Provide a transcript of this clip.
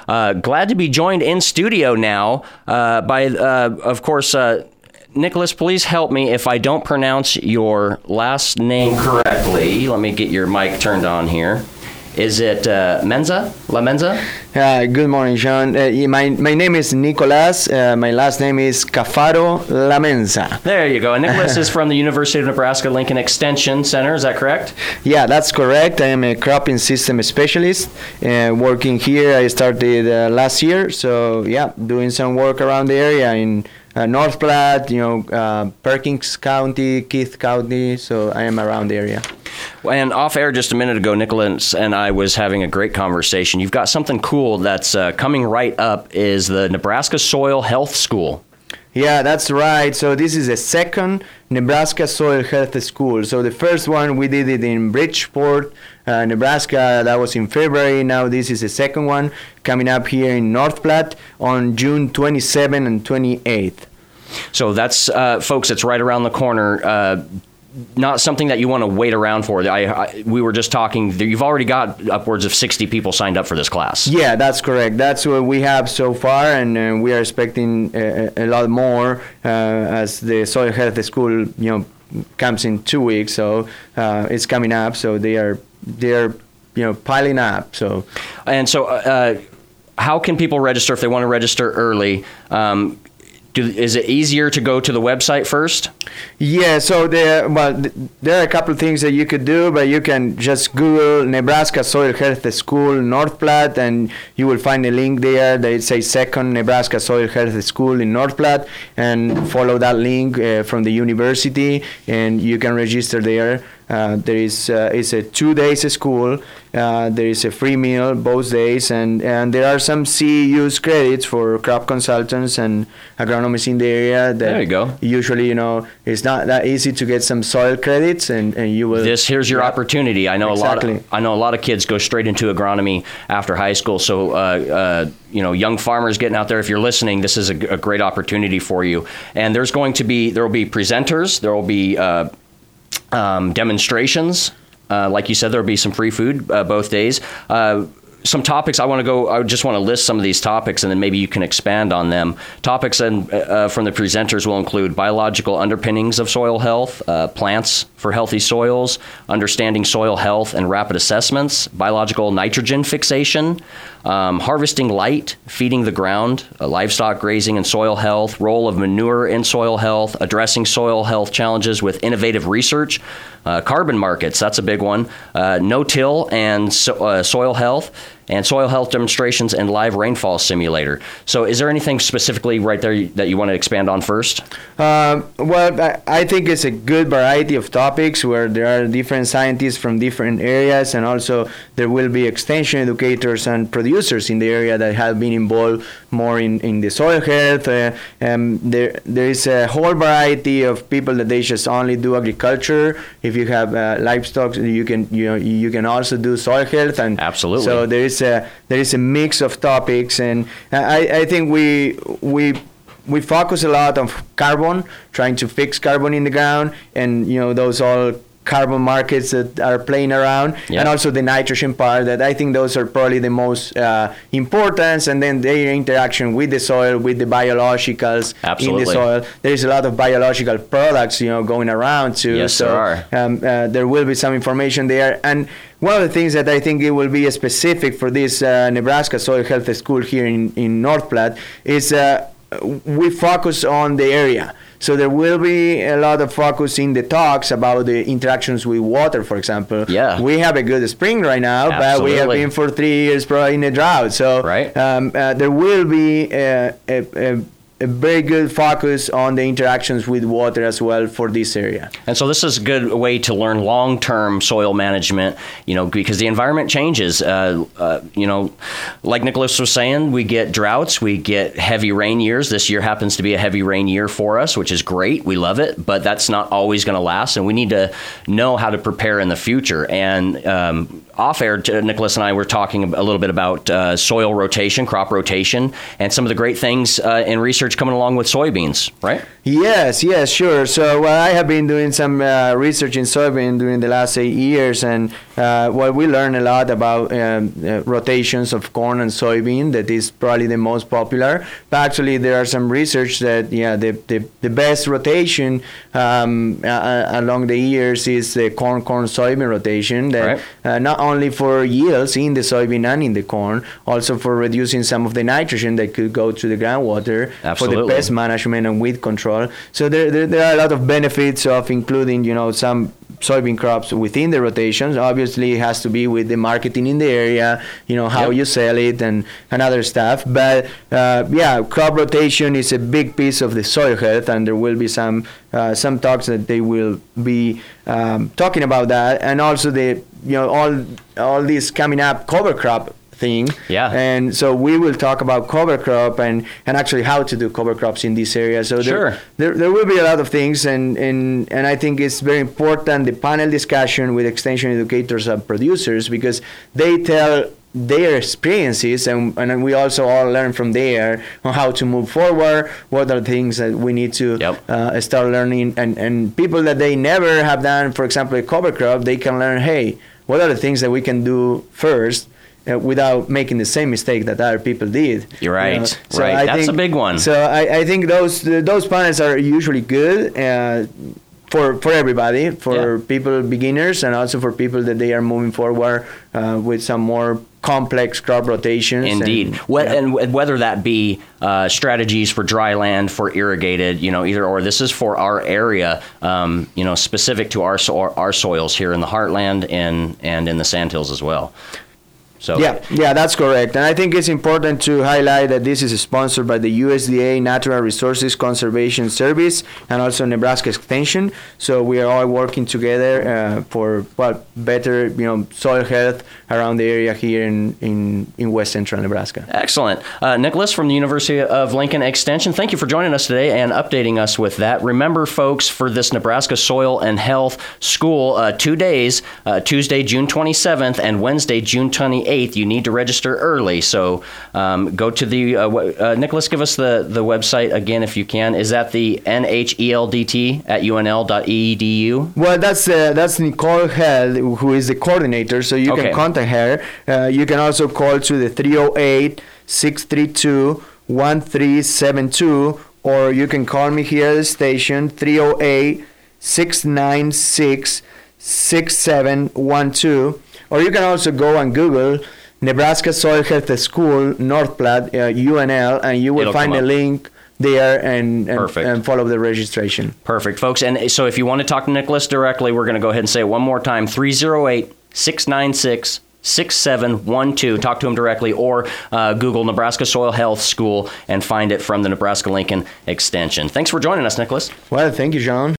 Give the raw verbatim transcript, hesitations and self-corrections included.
Uh, glad to be joined in studio now uh, by, uh, of course, uh, Nicholas, please help me if I don't pronounce your last name correctly. Let me get your mic turned on here. Is it uh, Menza? La Menza? Uh, good morning, Sean. Uh, my my name is Nicolas. Uh, my last name is Cafaro La Menza. There you go. And Nicholas is from the University of Nebraska-Lincoln Extension Center. Is that correct? Yeah, that's correct. I am a cropping system specialist. Uh, working here, I started uh, last year. So yeah, doing some work around the area in uh, North Platte, you know, uh, Perkins County, Keith County. So I am around the area. And off air just a minute ago, Nicholas and I was having a great conversation. You've got something cool that's uh, coming right up is the Nebraska Soil Health School. Yeah, that's right. So this is the second Nebraska Soil Health School. So the first one, we did it in Bridgeport, uh, Nebraska. That was in February. Now this is the second one coming up here in North Platte on June twenty-seventh and twenty-eighth. So that's, uh, folks, it's right around the corner. Uh, Not something that you want to wait around for. I, I, we were just talking, you've already got upwards of sixty people signed up for this class. Yeah, that's correct. That's what we have so far, and uh, we are expecting a, a lot more uh, as the Soil Health School, you know, comes in two weeks. So uh, it's coming up. So they are they are you know piling up. So and so, uh, how can people register if they want to register early? Um, Do, is it easier to go to the website first? Yeah, so there, well, th- there are a couple of things that you could do, but you can just Google Nebraska Soil Health School North Platte, and you will find a link there that it says second Nebraska Soil Health School in North Platte, and follow that link uh, from the university, and you can register there. Uh, there is uh, it's a two days school. Uh, there is a free meal both days, and, and there are some C E U's credits for crop consultants and agronomists in the area. That there you go. Usually, you know, it's not that easy to get some soil credits, and, and you will. This here's your yeah. opportunity. I know exactly. a lot. Of, I know a lot of kids go straight into agronomy after high school. So, uh, uh, you know, young farmers getting out there, if you're listening, this is a, a great opportunity for you. And there's going to be there will be presenters. There will be uh, Um, demonstrations. Uh, like you said, there'll be some free food uh, both days. Uh, some topics I want to go, I just want to list some of these topics, and then maybe you can expand on them. Topics and, uh, from the presenters will include biological underpinnings of soil health, uh, plants for healthy soils, understanding soil health and rapid assessments, biological nitrogen fixation, um, harvesting light, feeding the ground, uh, livestock grazing and soil health, role of manure in soil health, addressing soil health challenges with innovative research, uh, carbon markets, that's a big one, uh, no-till and so, uh, soil health, and soil health demonstrations and live rainfall simulator. So is there anything specifically right there that you want to expand on first? Uh, well, I, I think it's a good variety of topics where there are different scientists from different areas, and also there will be extension educators and producers in the area that have been involved more in, in the soil health. Uh, um, there there is a whole variety of people that they just only do agriculture. If you have uh, livestock, you can you know you can also do soil health, and absolutely. So there is a there is a mix of topics, and I, I think we we. We focus a lot on carbon, trying to fix carbon in the ground, and you know those all carbon markets that are playing around, yeah. and also the nitrogen part. That I think those are probably the most uh, important, and then their interaction with the soil, with the biologicals Absolutely. in the soil. There is a lot of biological products, you know, going around too. Yes, so there are. Um, uh, there will be some information there, and one of the things that I think it will be specific for this uh, Nebraska Soil Health School here in in North Platte is. Uh, we focus on the area. So there will be a lot of focus in the talks about the interactions with water, for example. Yeah. We have a good spring right now, Absolutely. but we have been for three years probably in a drought. So right. um, uh, there will be a, a, a a very good focus on the interactions with water as well for this area. And so this is a good way to learn long-term soil management, you know, because the environment changes. Uh, uh, you know, like Nicholas was saying, we get droughts, we get heavy rain years. This year happens to be a heavy rain year for us, which is great. We love it, but that's not always going to last, and we need to know how to prepare in the future. And um, off air, Nicholas and I were talking a little bit about uh, soil rotation, crop rotation, and some of the great things uh, in research research coming along with soybeans, right? Yes, yes, sure. So well, I have been doing some uh, research in soybean during the last eight years, and uh, well, we learned a lot about um, uh, rotations of corn and soybean. That is probably the most popular. But actually, there are some research that yeah, the the, the best rotation um, uh, along the years is the corn corn soybean rotation. That right. uh, not only for yields in the soybean and in the corn, also for reducing some of the nitrogen that could go to the groundwater, Absolutely. for the pest management and weed control. So there, there, there are a lot of benefits of including, you know, some soybean crops within the rotations. Obviously, it has to be with the marketing in the area, you know, how yep. you sell it and, and other stuff. But uh, yeah, crop rotation is a big piece of the soil health, and there will be some uh, some talks that they will be um, talking about that, and also the you know all all this coming up cover crop thing. Yeah. And so we will talk about cover crop and, and actually how to do cover crops in this area. So there, sure. there, there will be a lot of things, and, and, and I think it's very important, the panel discussion with extension educators and producers, because they tell their experiences, and, and we also all learn from there on how to move forward, what are things that we need to yep. uh, start learning, and, and people that they never have done, for example, a cover crop, they can learn, hey, what are the things that we can do first Uh, without making the same mistake that other people did. You're right, you know? So right. I That's think, a big one. So I, I think those those panels are usually good uh, for for everybody, for yeah. people beginners, and also for people that they are moving forward uh, with some more complex crop rotations. Indeed. And, What, yeah. and whether that be uh, strategies for dry land, for irrigated, you know, either or. This is for our area, um, you know, specific to our so- our soils here in the heartland and and in the sandhills as well. So. Yeah, yeah, that's correct. And I think it's important to highlight that this is sponsored by the U S D A Natural Resources Conservation Service and also Nebraska Extension. So we are all working together uh, for well, better, you know, soil health around the area here in, in, in West Central Nebraska. Excellent. Uh, Nicholas from the University of Lincoln Extension, thank you for joining us today and updating us with that. Remember, folks, for this Nebraska Soil and Health School, uh, two days, uh, Tuesday, June twenty-seventh and Wednesday, June twenty-eighth, you need to register early. So um, go to the, uh, uh, Nicholas, give us the, the website again if you can. Is that the N H E L D T at U N L dot E D U? Well, that's uh, that's Nicole Held, who is the coordinator, so you Okay. can contact her. Uh, you can also call to the three oh eight, six three two, one three seven two, or you can call me here at the station, three oh eight, six nine six, six seven one two. Or you can also go on Google Nebraska Soil Health School, North Platte, uh, U N L, and you will It'll find a up. link there and, and, Perfect. and follow the registration. Perfect, folks. And so if you want to talk to Nicholas directly, we're going to go ahead and say it one more time, three oh eight, six nine six, six seven one two. Talk to him directly, or uh, Google Nebraska Soil Health School and find it from the Nebraska Lincoln Extension. Thanks for joining us, Nicholas. Well, thank you, John.